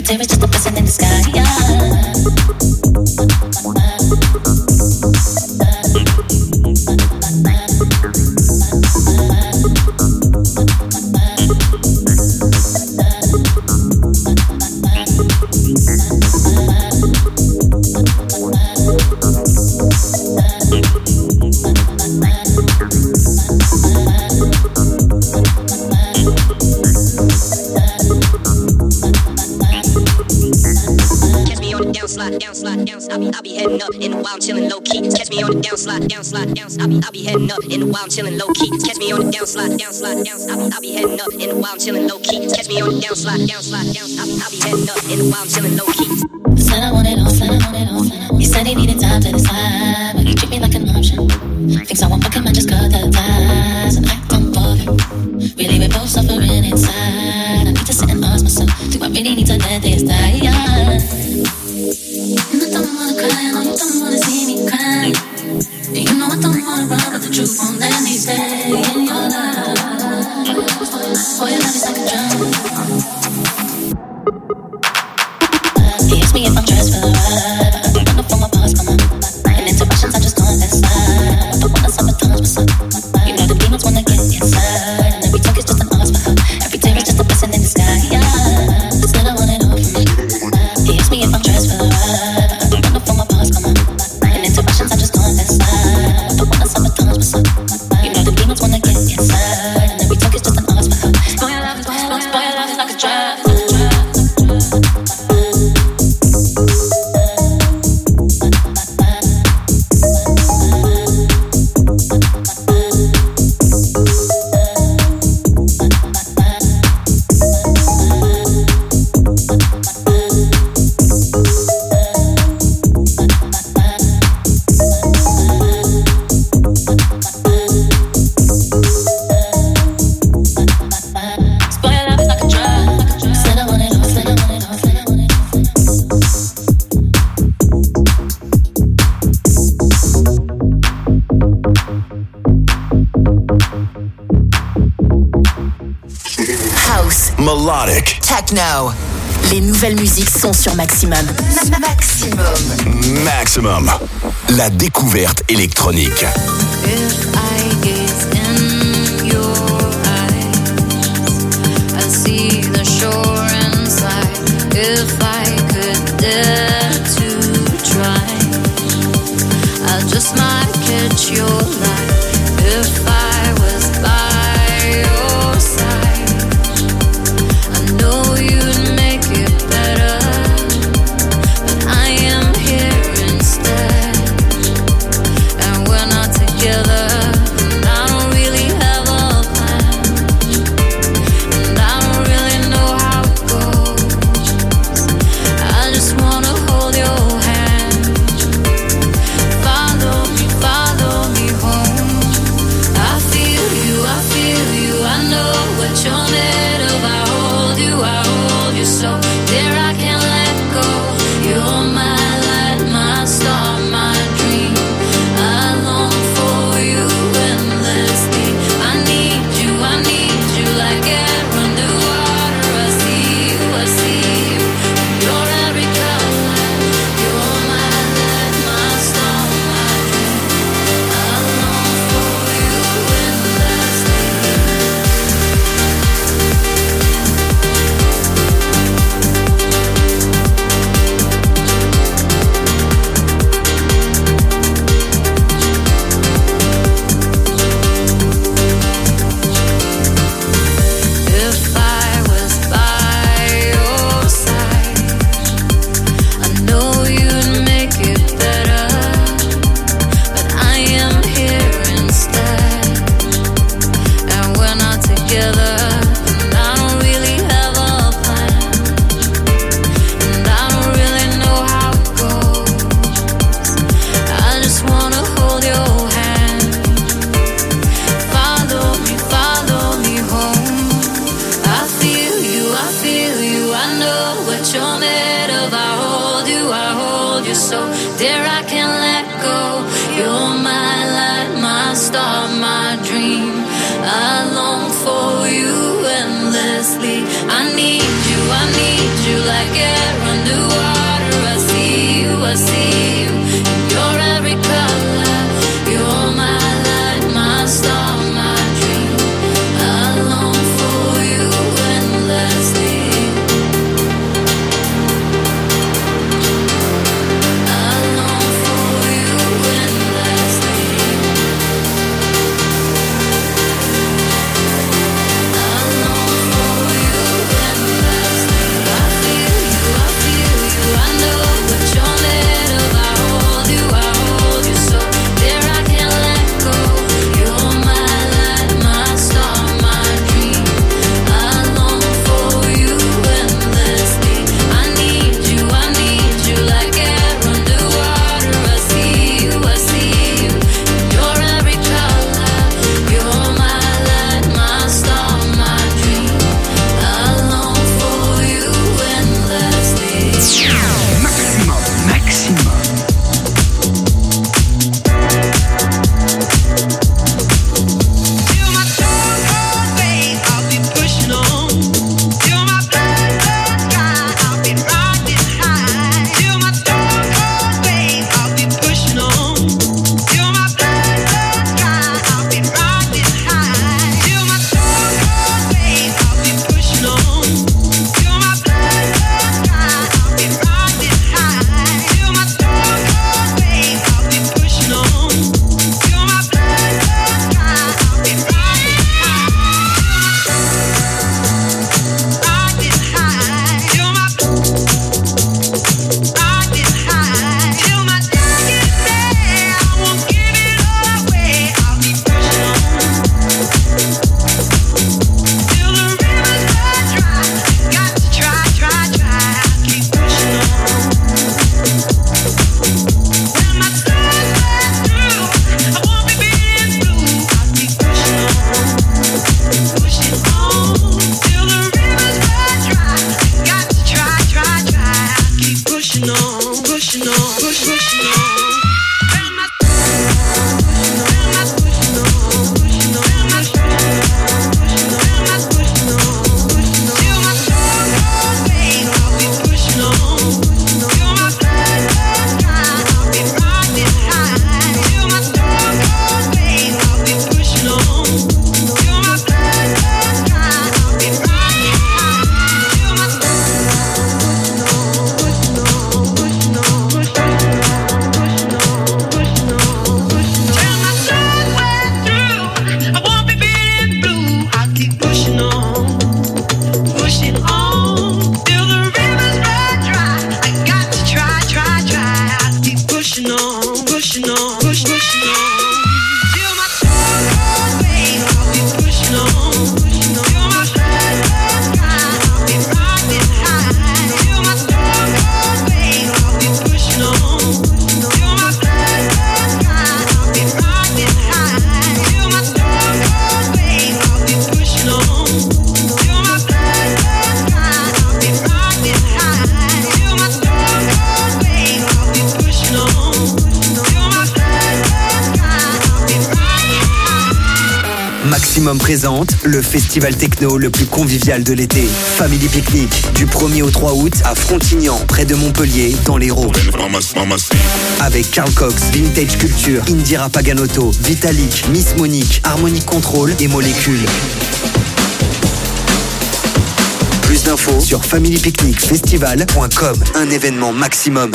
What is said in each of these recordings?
tear is just a blessing in the sky. I'll be heading up in the wild, chillin' low key. Catch me on the downslide, downslide, down. I'll be heading up in the wild, chillin' low key. Catch me on the downslide, downslide, down. I'll be heading up in the wild, chillin' low key. Catch me on the downslide, downslide, down. I'll be heading up in the wild, chillin' low key. Said I want it all, said I want it all. You said he needed time to decide, but you treat me like an option. Think so, but can I just cut the ties and act on both? Really, we're both suffering inside. I need to sit and ask myself, do I really need to let this die? And I don't wanna cry, I know you don't wanna see me cry. And you know I don't wanna run, but the truth won't let me stay in your life. Boy, your love is like a drum. He asks me if I'm dressed for the ride, but I don't run up for my boss, come on. And interruptions, I just go on that side. I don't wanna sabotage myself. You know the demons wanna get inside, and every talk is just an ask for help. Every tear is just a blessing in the sky. Said I want it all from me. He asks me if I'm dressed for the ride, but I don't run up for my boss, come on. And interruptions, I just go on that side. I don't wanna sabotage myself. You know the demons wanna get inside, and every talk is just an ask for help. Boy, your love is like a drug. Melodic. Techno. Les nouvelles musiques sont sur Maximum. Maximum. La découverte électronique. If I gaze in your eyes, I see the shore inside. If I could dare to try, I just might catch your light. If I was by your side, I know you'd make it better, but I am here instead, and we're not together. And I don't really have a plan, and I don't really know how it goes. I just wanna hold your hand. Follow me home. I feel you, I know what you're made of. I hold you so dear I can't let go. You're my light, my star, my dream. I long for you endlessly. I need you like air underwater. I see you. You're every color. You're my light, my star, my dream. I long for you endlessly. If I was by your side, I know you'd make it better, but I am here instead, and we're not together. And I don't really have a plan, and I don't really know how it goes. I just wanna hold your hand. Follow me home. I feel you, I know what you're made of. I hold you so dear I can't let go. You're my light, my star, my dream. I long for you endlessly. I need you I need you like air underwater. I see you, I see you. You're every color. You're my light, my star, my dream. I long for you endlessly. I long for you endlessly. I long for you endlessly. I feel you, I feel you. I know what you're made of. I hold you so dear I can't let go. You're my light, my star, my dream. I long for you endlessly. I need you like air underwater. I see you. You're every color. You're my light, my star, my dream. I long for you endlessly. Maximum. Till my soul goes away, I'll be pushing on. Till my blood runs dry, I'll be riding high. Till my soul goes away, I'll be pushing on. Till my blood runs dry, I'll be riding high. Till my soul goes away, I'll be pushing on. Till my blood runs dry, I'll be riding high. Till my soul goes away, I'll be pushing on. Till my blood runs dry, I'll be riding high. Riding high. Till my riding high. Till my time gets there, I won't give it all away. I'll be pushing on. Till the rivers run dry. Got to try. I'll keep pushing on. When my sun's burn through, I won't be beating blue. I'll keep pushing on. Pushing on. Till the rivers run dry. Got to try. I'll keep pushing on. Pushing on. Pushing on. When my pushing on. Till my soul goes away, I'll be pushing on. Till my blood runs dry, I'll be riding high. Till my soul goes away, I'll be pushing on. Till my blood runs dry, I'll be riding high. Till my till my sun's went through, I won't be beating blue. I'll keep pushing on. Pushing on till the rivers run dry. I got to try. I'll keep pushing on, pushing on. Till my soul goes away, I'll be pushing on. Till my blood runs dry, I'll be riding high. Till my soul goes away, I'll be pushing on. Till my blood runs dry, I'll be riding high. Till my soul goes away, I'll be pushing on. Till my blood runs dry, I'll be riding high. Till my soul goes away, I'll be pushing on. Till my blood runs dry, I'll be riding high. Maximum présente le festival techno le plus convivial de l'été. Family Picnic, du 1er au 3 août à Frontignan, près de Montpellier, dans l'Hérault. Avec Carl Cox, Vintage Culture, Indira Paganotto, Vitalik, Miss Monique, Harmonic Control et Molécule. Plus d'infos sur familypicnicfestival.com. Un événement maximum.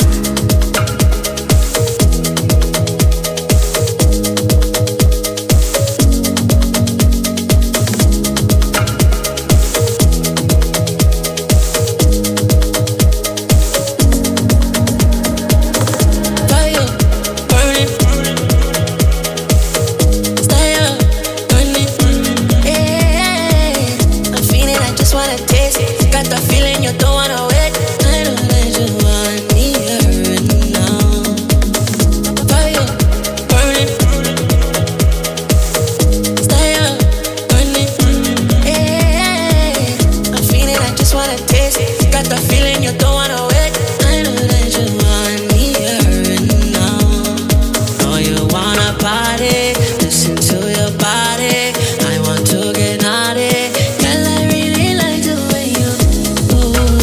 Ooh.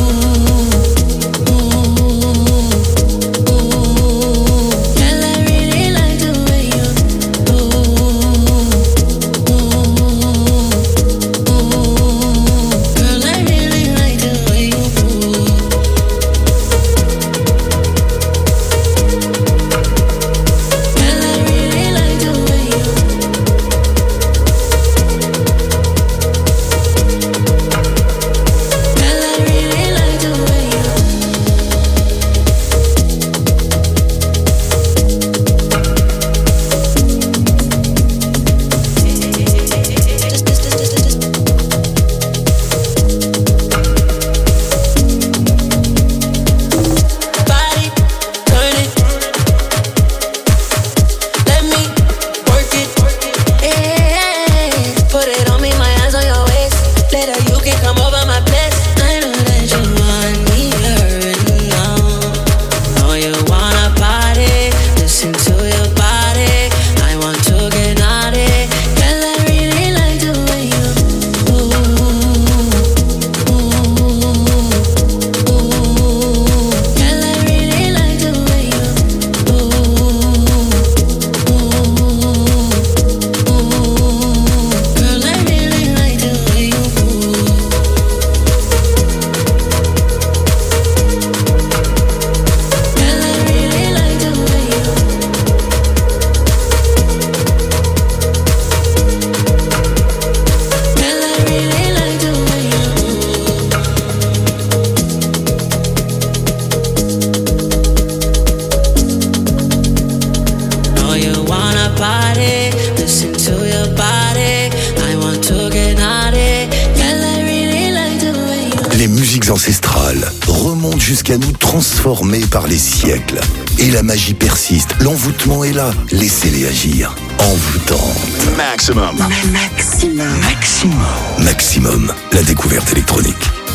musiques ancestrales remontent jusqu'à nous transformées par les siècles. Et la magie persiste, l'envoûtement est là, laissez-les agir. Envoûtante. Maximum. Maximum, la découverte électronique.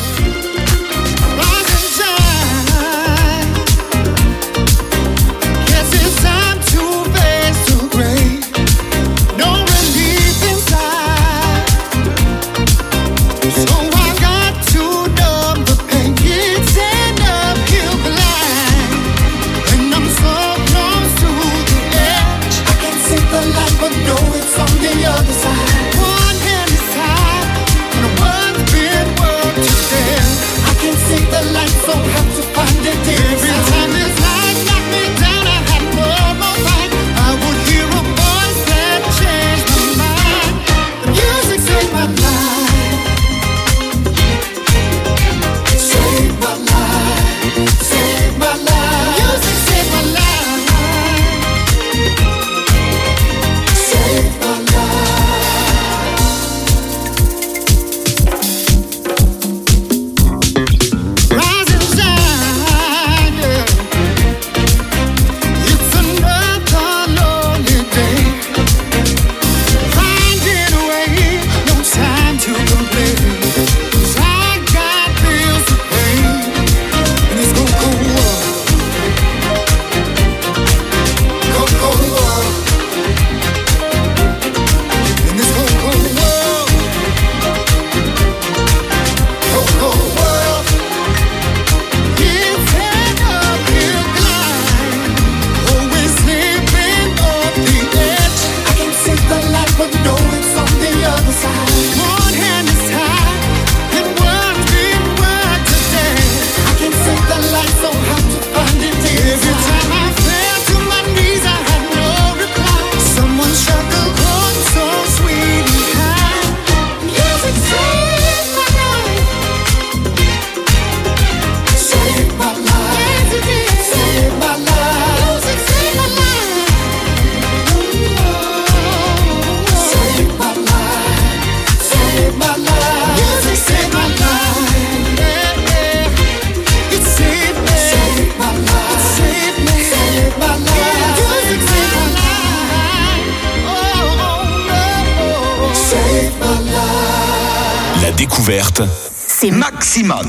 Découverte, c'est Maximum.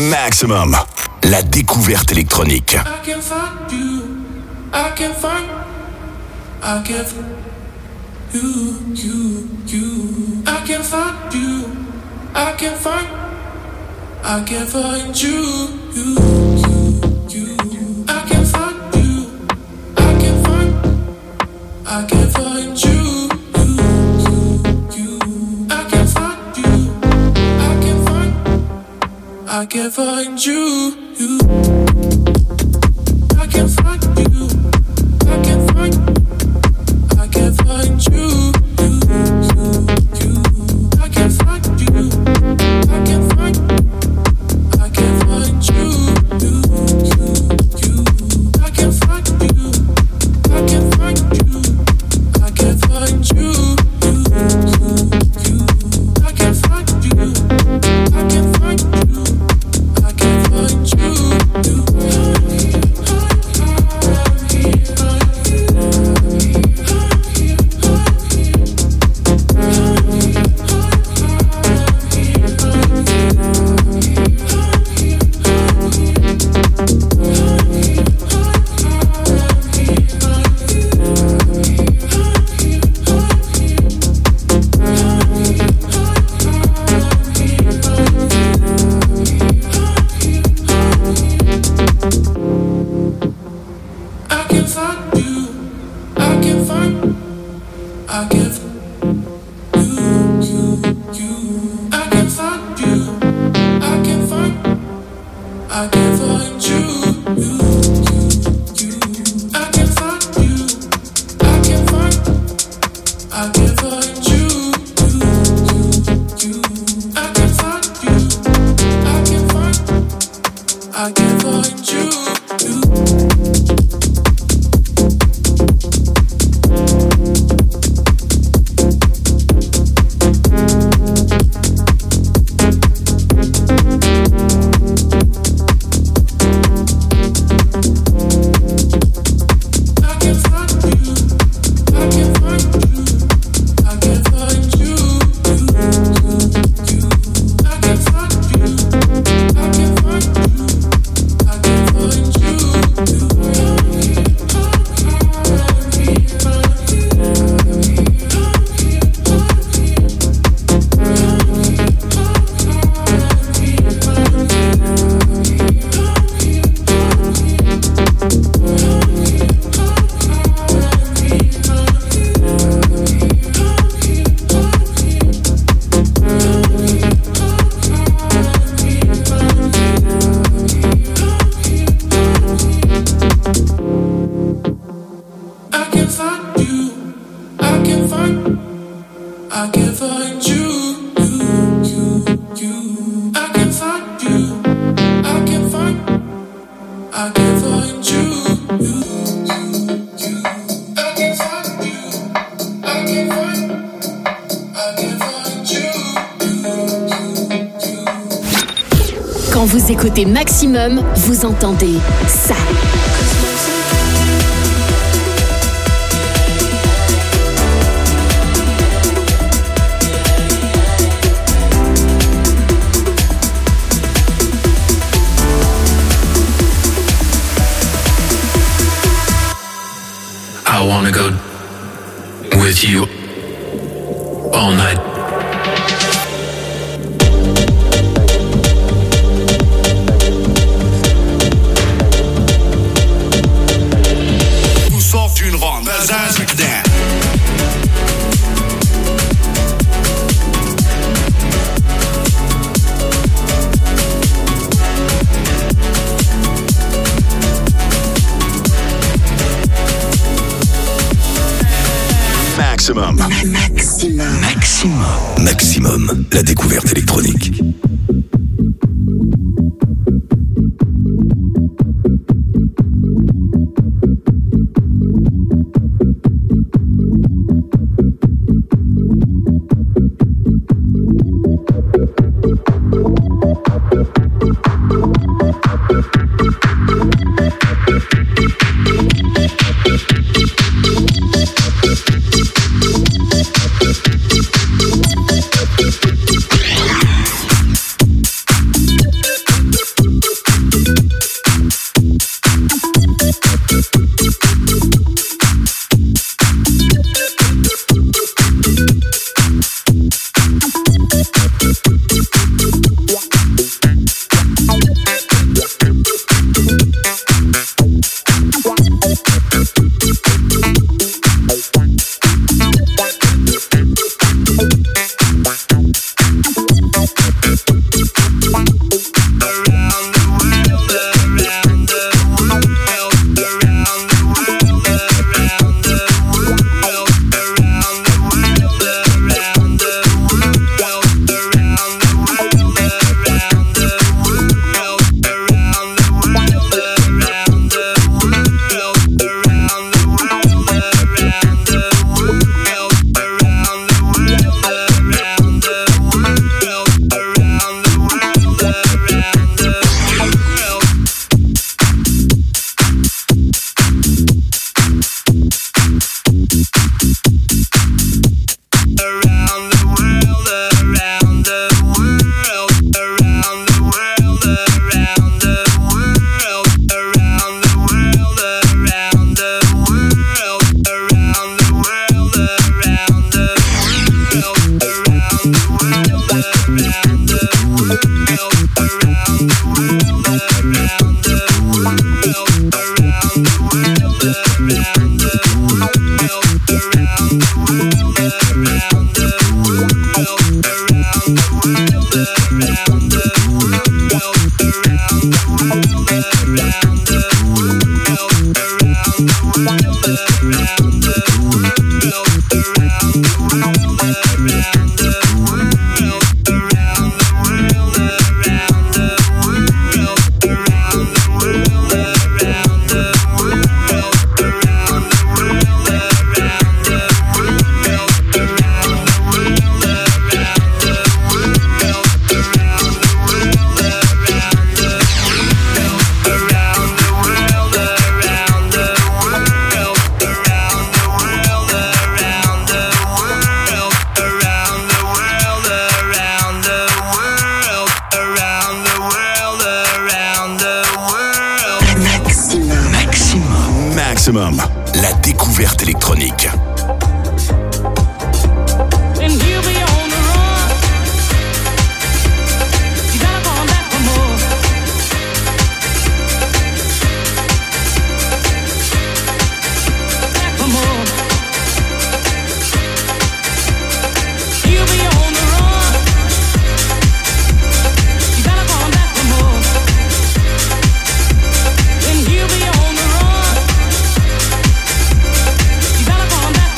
La découverte électronique. I can find you. I can find you. I can find you. I can find you. I can find you. I can find you. I can find you. I can find you. I can find you. I can find you. I can find you. I can find you. I can't find you. Quand vous écoutez Maximum, vous entendez ça. I wanna go with you all night. Une ronde, bazaz with that. Maximum. Maximum, la découverte électronique. La découverte électronique. Gonna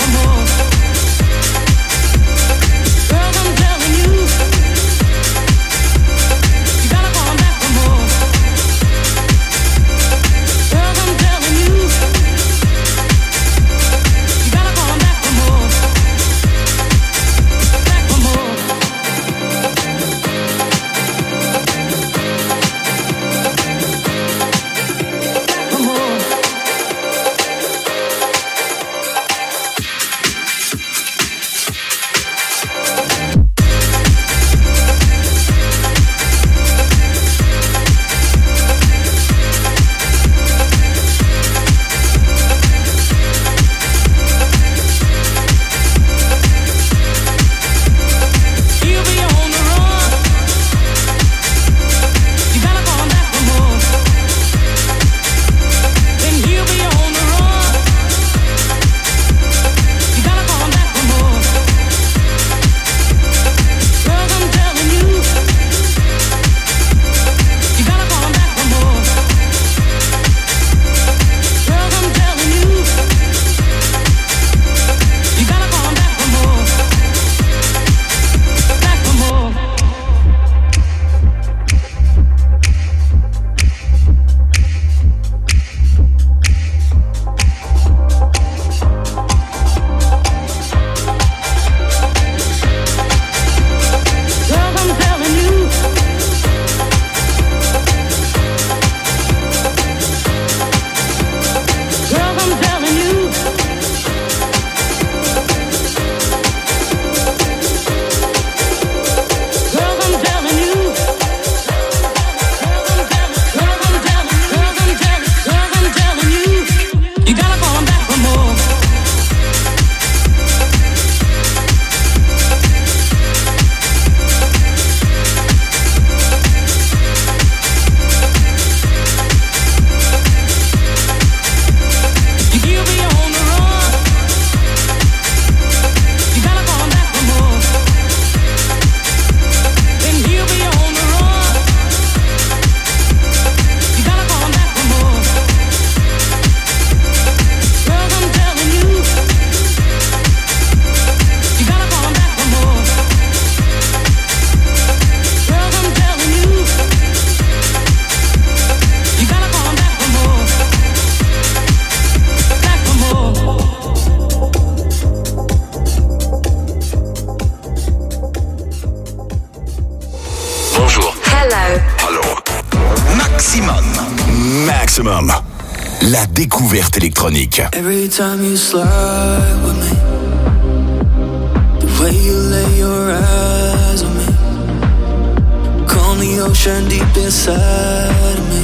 Maximum, la découverte électronique. Every time you slide with me, the way you lay your eyes on me, calm the ocean deep inside of me.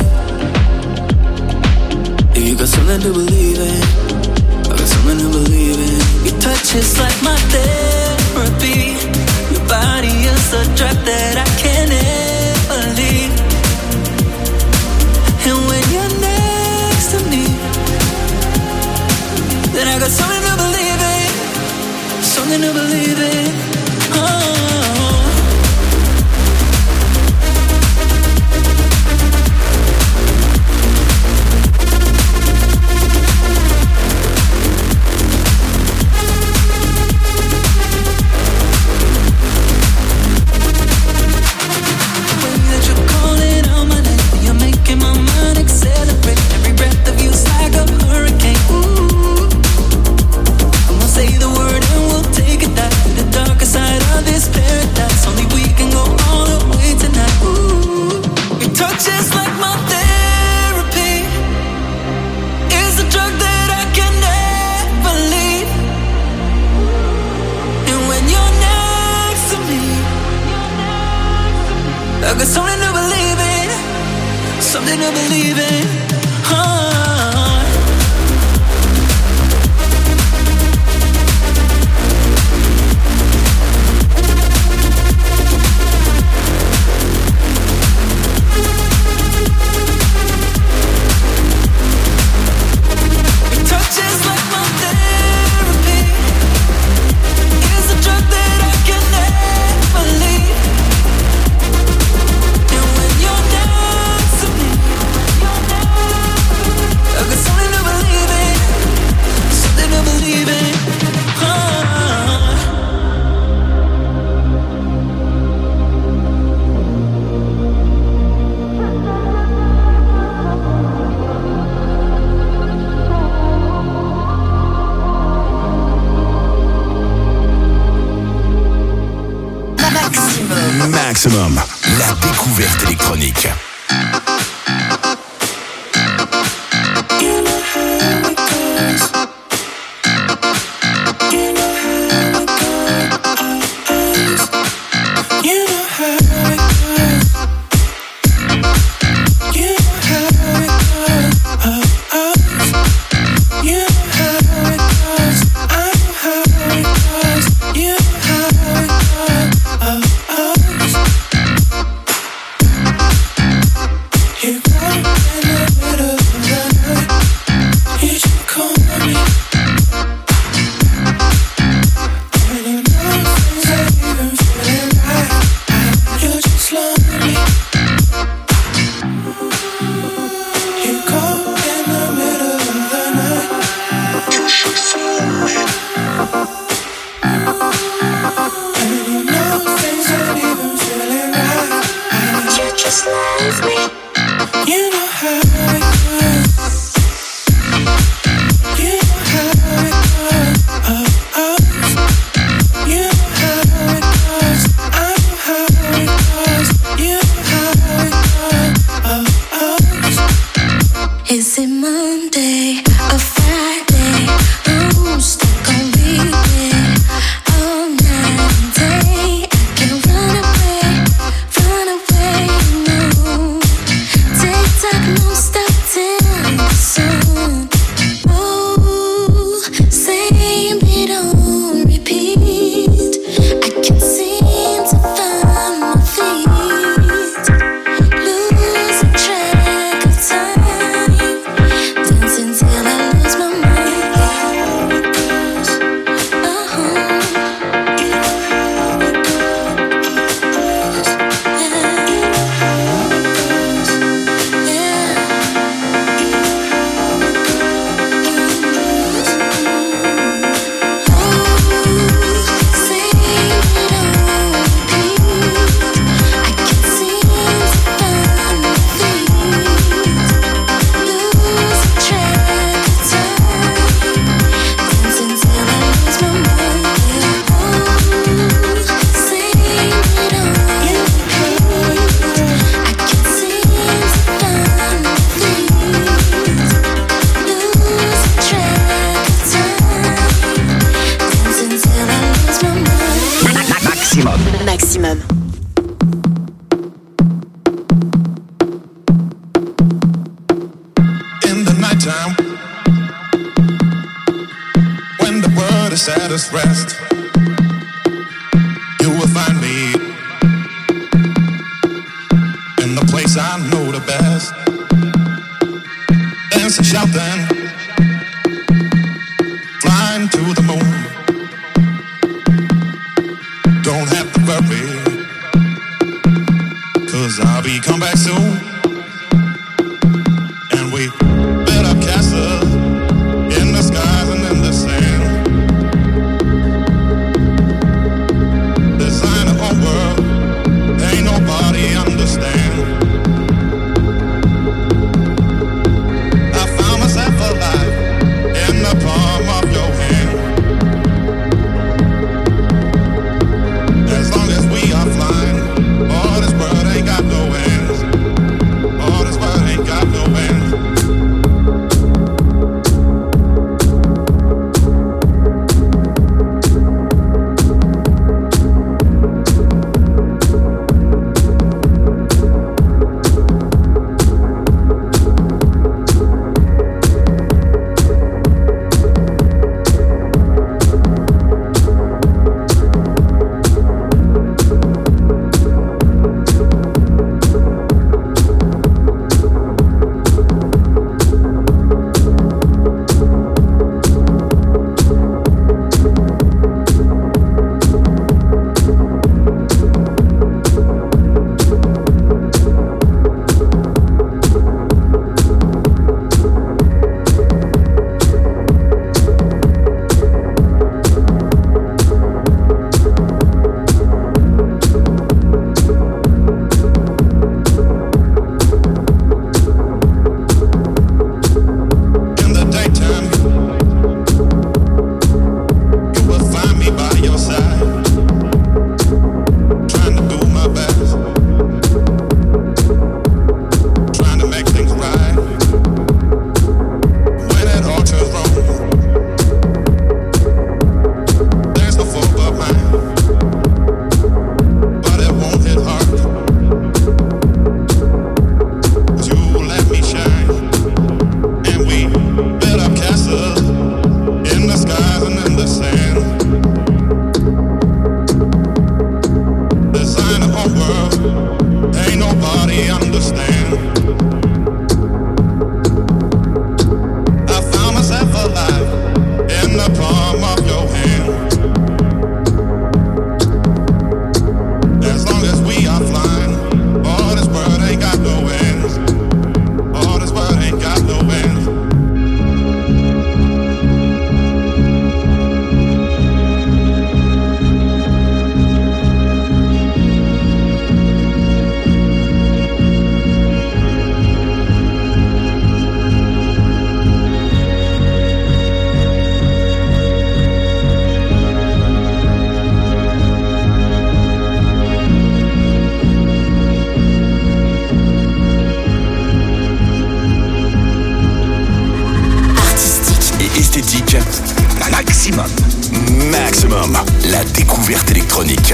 If you got something to believe in, I got something to believe in. Your touch is like my therapy. Your body is a drug that I can't ever leave. And when you're next to me, then I got something to believe in, something to believe in. Oh. I got something to believe in, something to believe in. Maximum, la découverte électronique. Till I lose my mind. let us rest. You will find me in the place I know the best. Dancing, shouting, flying to the moon. Don't have to worry, 'cause I'll be come back soon. And we built up castles in the skies and in the sand. Design a whole world, ain't nobody understand. I found myself alive in the palm of your hand. As long as we are flying, all this world ain't got no ends. All this world ain't got no ends. Maximum, la découverte électronique.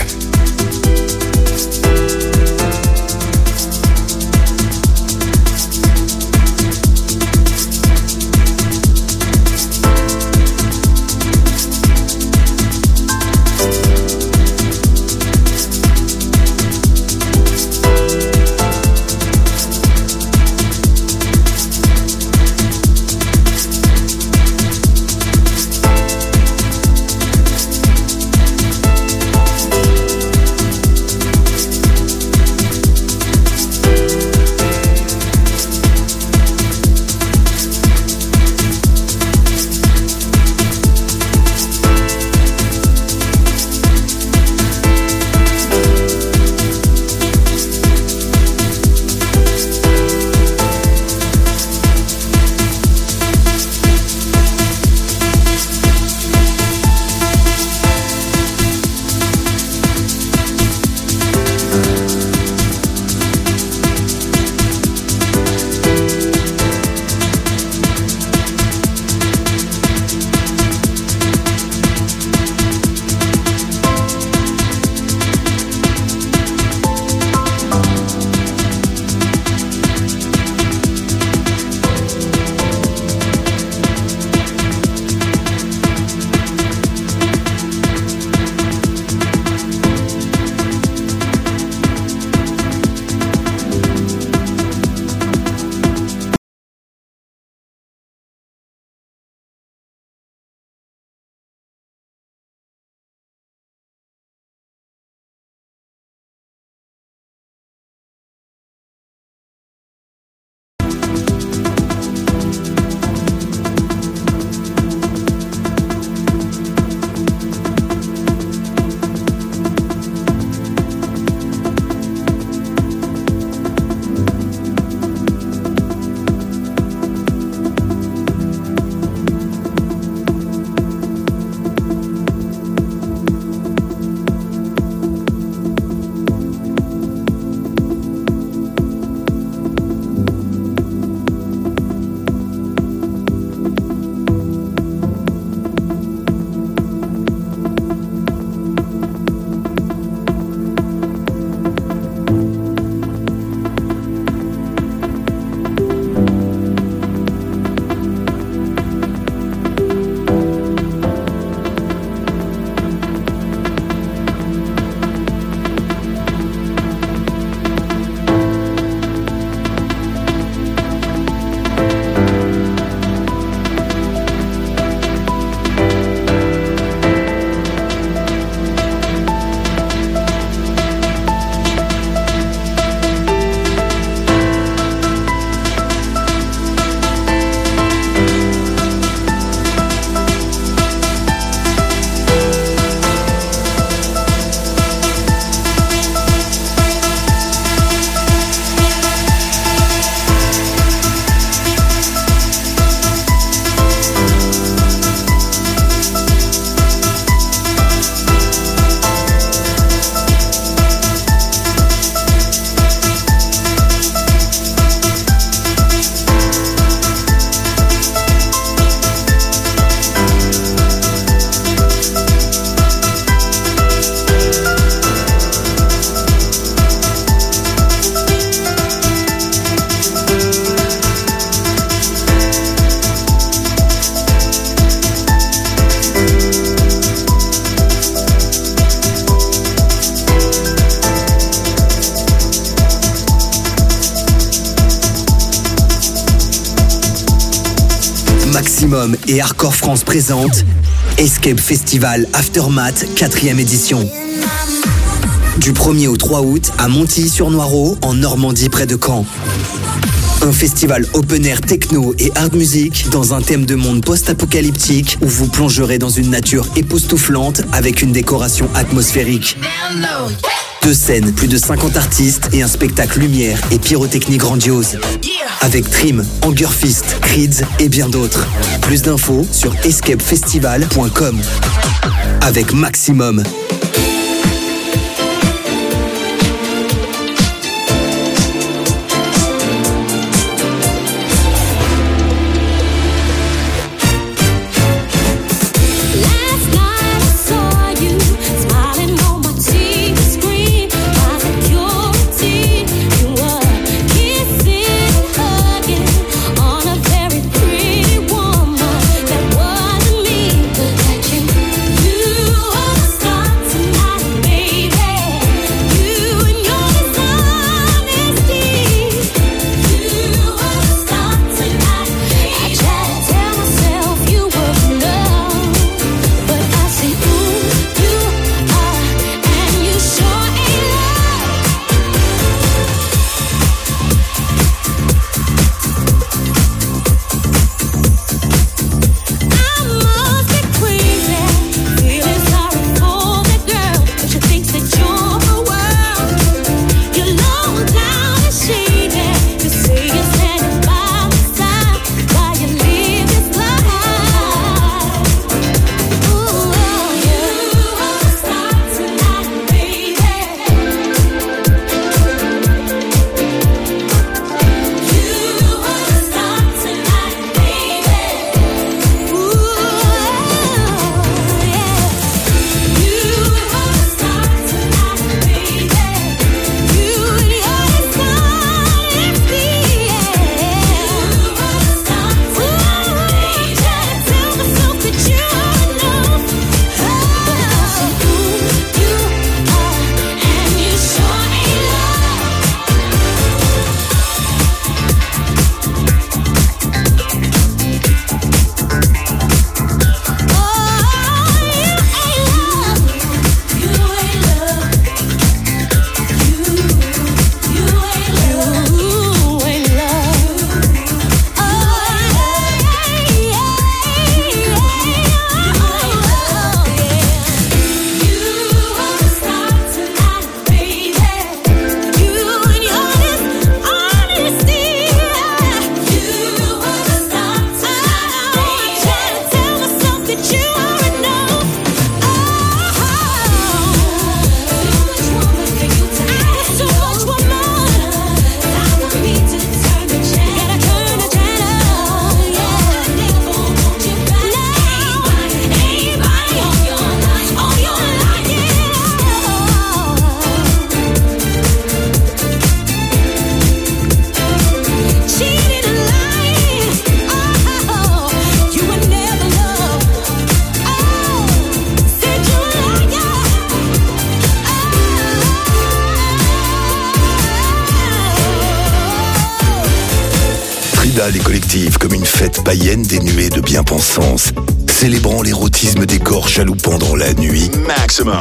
Maximum et Hardcore France présentent Escape Festival Aftermath 4e édition. Du 1er au 3 août à Montilly-sur-Noireau, en Normandie près de Caen. Un festival open air techno et hard music dans un thème de monde post-apocalyptique où vous plongerez dans une nature époustouflante avec une décoration atmosphérique. 2 scènes, plus de 50 artistes et un spectacle lumière et pyrotechnie grandiose. Avec Trim, Angerfist, Creeds et bien d'autres. Plus d'infos sur escapefestival.com. Avec Maximum. Les collectifs comme une fête païenne dénuée de bien-pensance, célébrant l'érotisme des corps chaloupant dans la nuit. Maximum.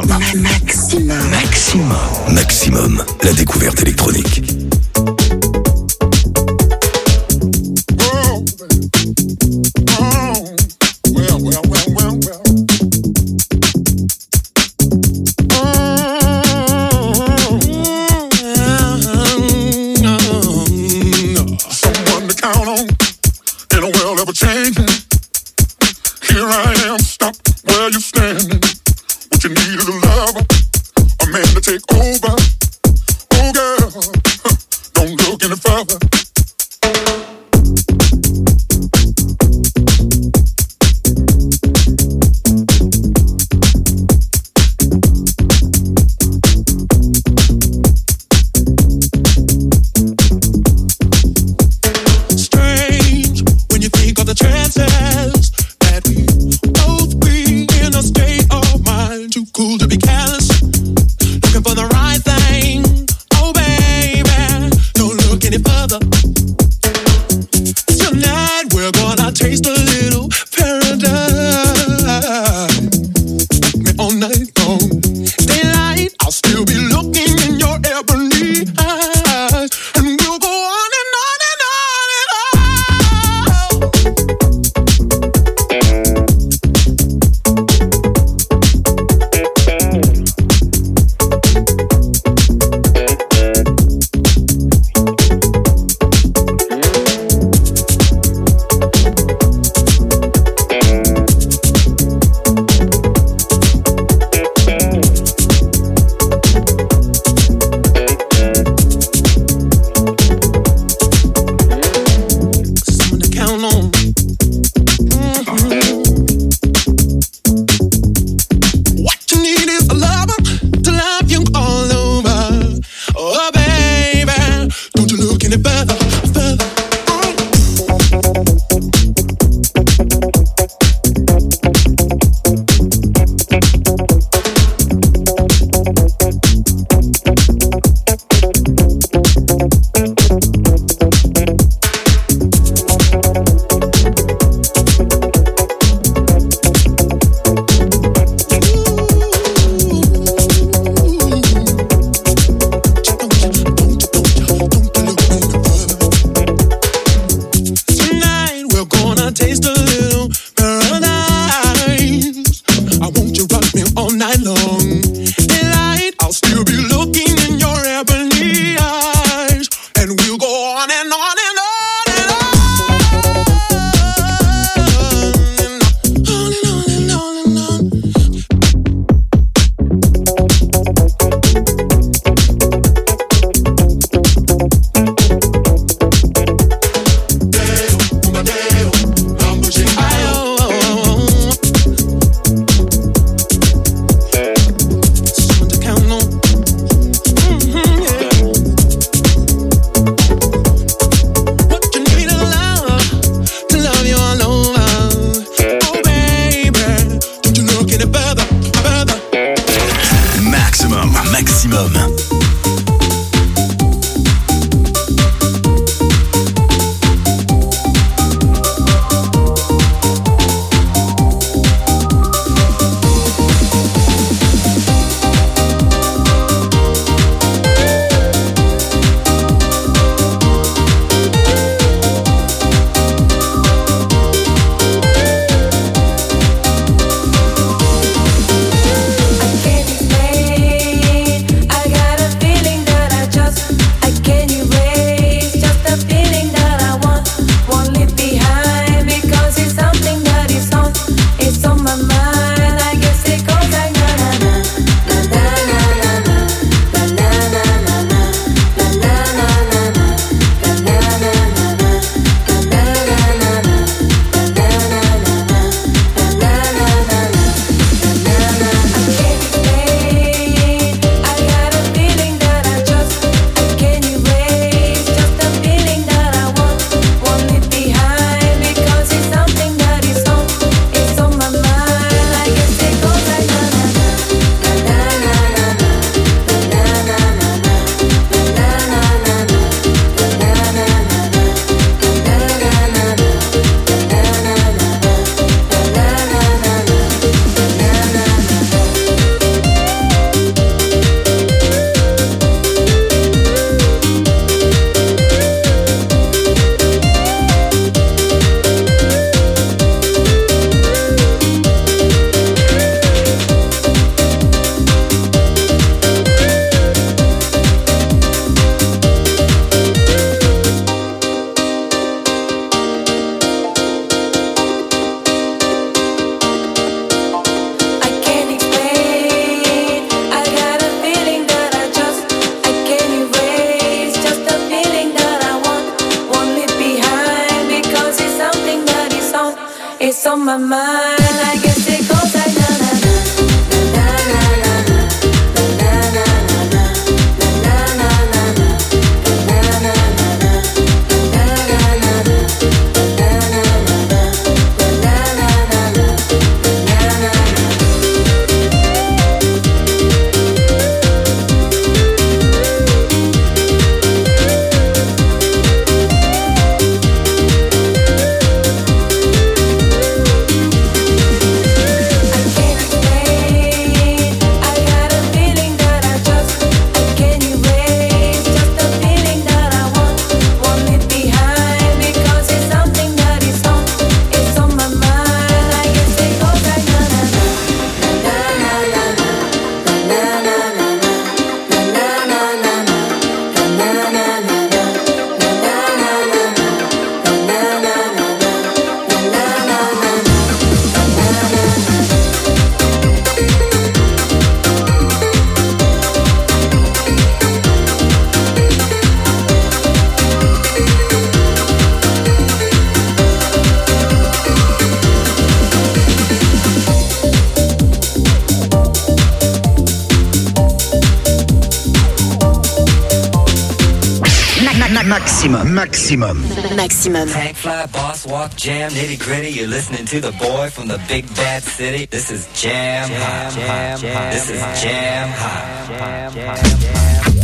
Maximum, la découverte électronique. Chances that we count on. What you need is a lover to love you all over. Oh baby, don't you look any further, further. Maximum. Tank fly, boss walk, jam, nitty gritty. You're listening to the boy from the big bad city. This is Jam Hot. This is Jam Hot.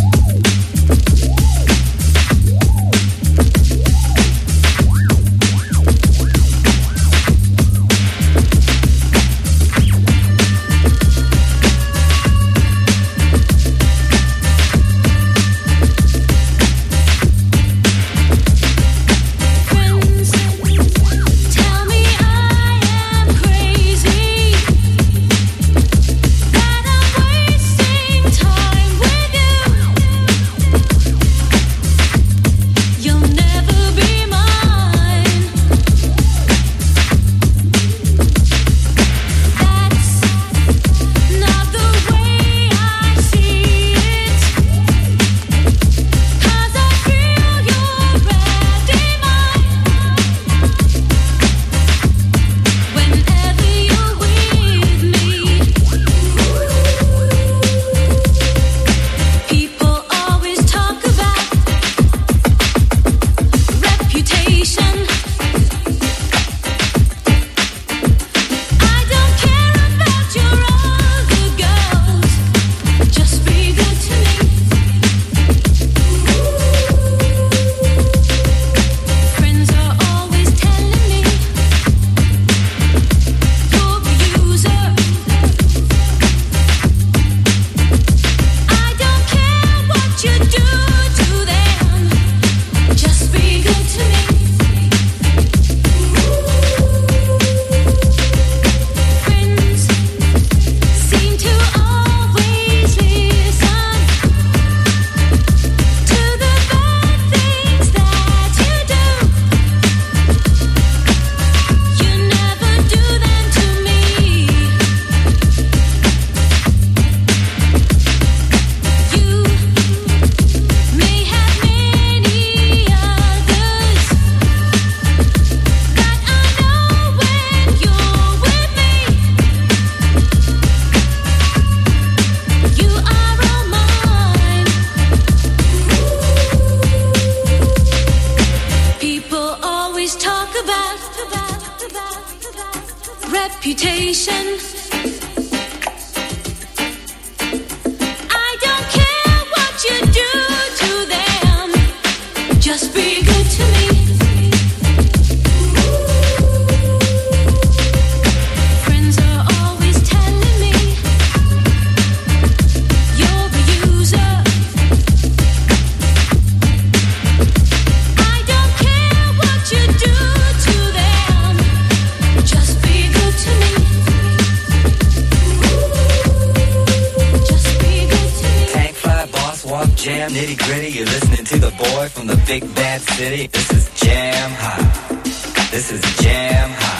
reputation. I don't care what you do to them, just be good to me. Friends are always telling me you're a user. I don't care what you do to them, just be good to me. Just be good to me. Tank fly, boss walk, jam, nitty gritty. You're listening to the boy from the big bad city. This is Jam Hot. This is Jam Hot.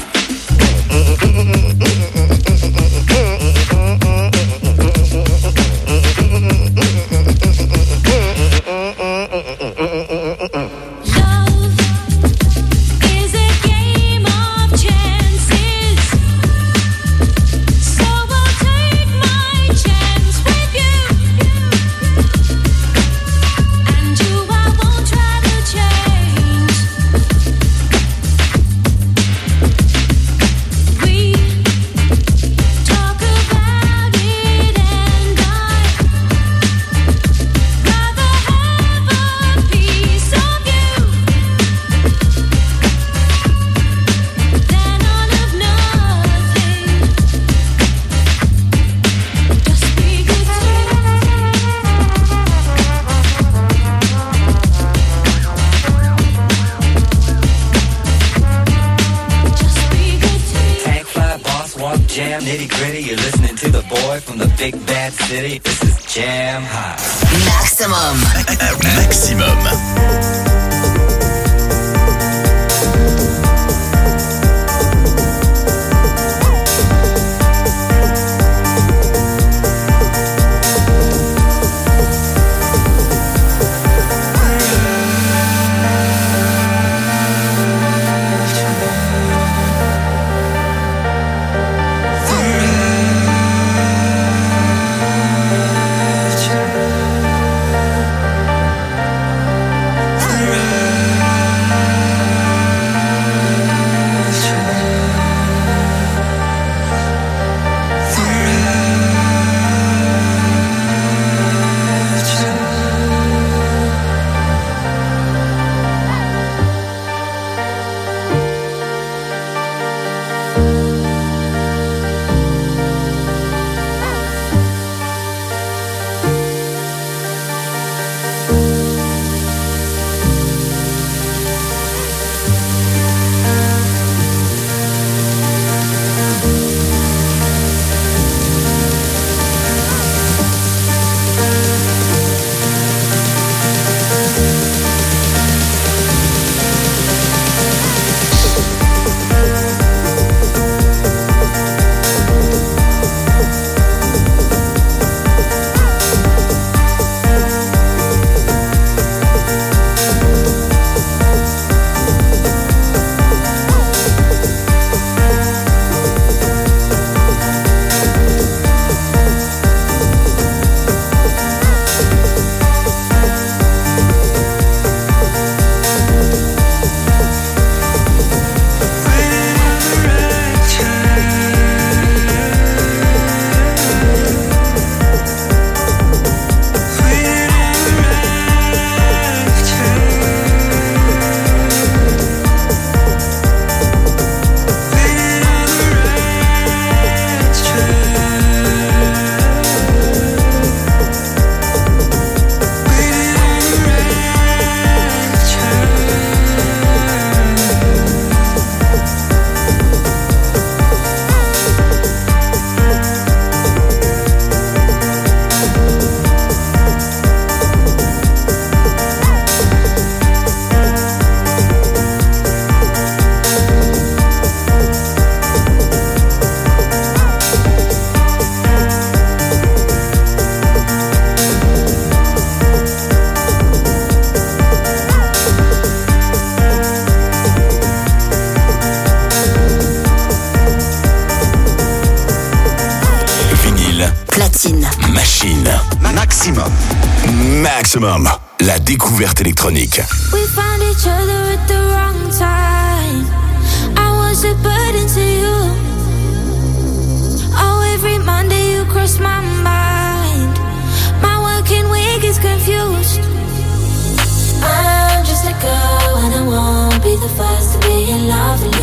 Is a game of chances, so I'll take my chance with you, and you I won't try to change. We talk about it, and I'd rather have a piece of you than all of nothing. Just be good to Just be good to me. Tank fly, boss walk, jam, nitty gritty. You're listening to the boy from the big bad city. This is Jam Hot. Maximum. platine. Machine. Maximum. Maximum. La découverte électronique. We found each other at the wrong time. I was a burden to you. Oh, every Monday you cross my mind. My working week is confused. I'm just a girl and I won't be the first to be in love.